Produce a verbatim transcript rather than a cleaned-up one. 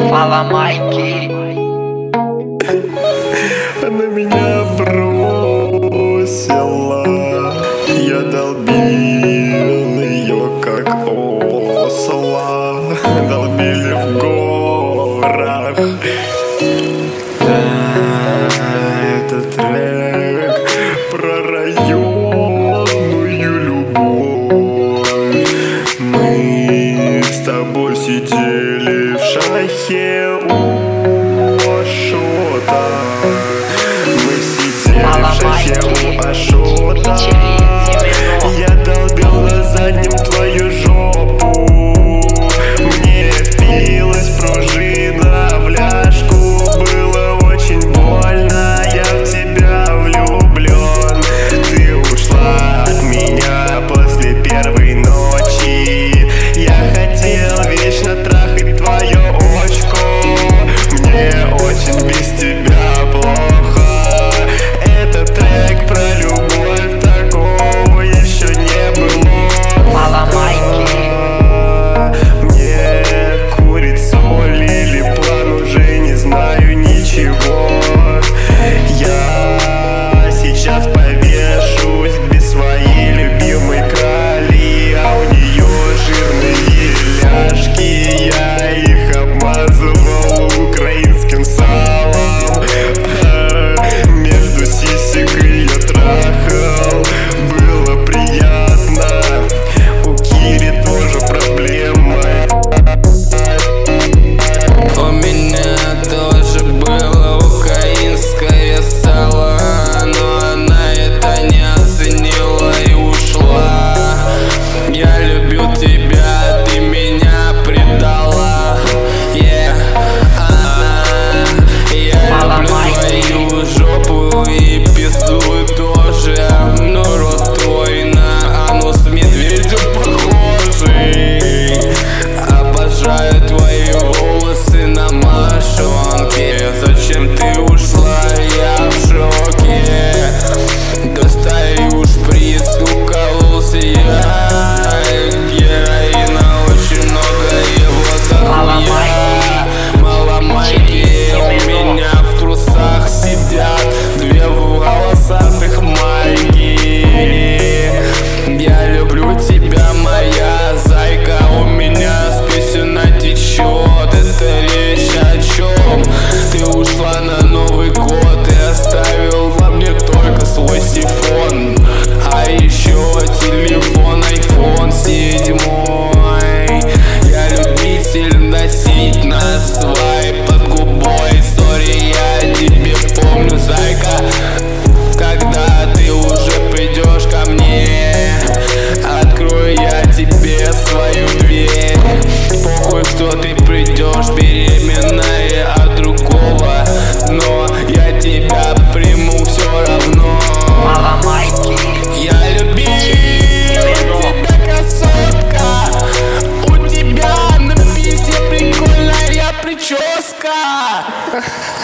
Fala, Mike. Она меня бросила, я долбил ее как осла. Долбили в горах. Да, это трек про районную любовь. Мы с тобой сидели в шахе у Ашота. Мы сидели в шахе у Ашота. Я долбил на заднем твою жопу. Мне впилась пружина в ляжку. Было очень больно, я в тебя влюблен. Ты ушла от меня после первой ночи. Я хотел вечно трахать твое очко. Мне очень без тебя плохо. Это трек про любовь, такого еще не было. Fala, Mike. Мне курить соль или план, уже не знаю ничего. Я сейчас повешусь без своей любимой крали, а у нее жирные ляжки. Я их обмазывал украинским салом. Между сисек ее трахал. Было приятно. У Кири тоже проблемы. У меня тоже было украинское сало, но она это не оценила и ушла. Я люблю тебя, ты меня предала. Yeah. А-а-а. Я люблю твою жопу и пизду тоже. Но рот твой на анус медведю похожий. Обожаю твои волосы на мошонке. Зачем ты ушла, я в шоке. Достаю шприц, укололся я. Героина очень много, его дохуя. Мало майки, у меня в трусах сидят две волосатых майки. Я люблю тебя, моя зайка. У меня с песен течет. Это речь о чем? Ты ушла на Новый год и оставила мне только свой сифон. А еще телефон айфон седьмой. Я любитель носить на свай под губой. Сори, я тебе помню, зайка. Когда ты уже придешь ко мне, открою я тебе свою дверь. Похуй, что ты придешь беременная от другого, но я тебя приму все равно. Fala, Mike. Я любил тебя, красотка. У тебя на писе прикольная прическа.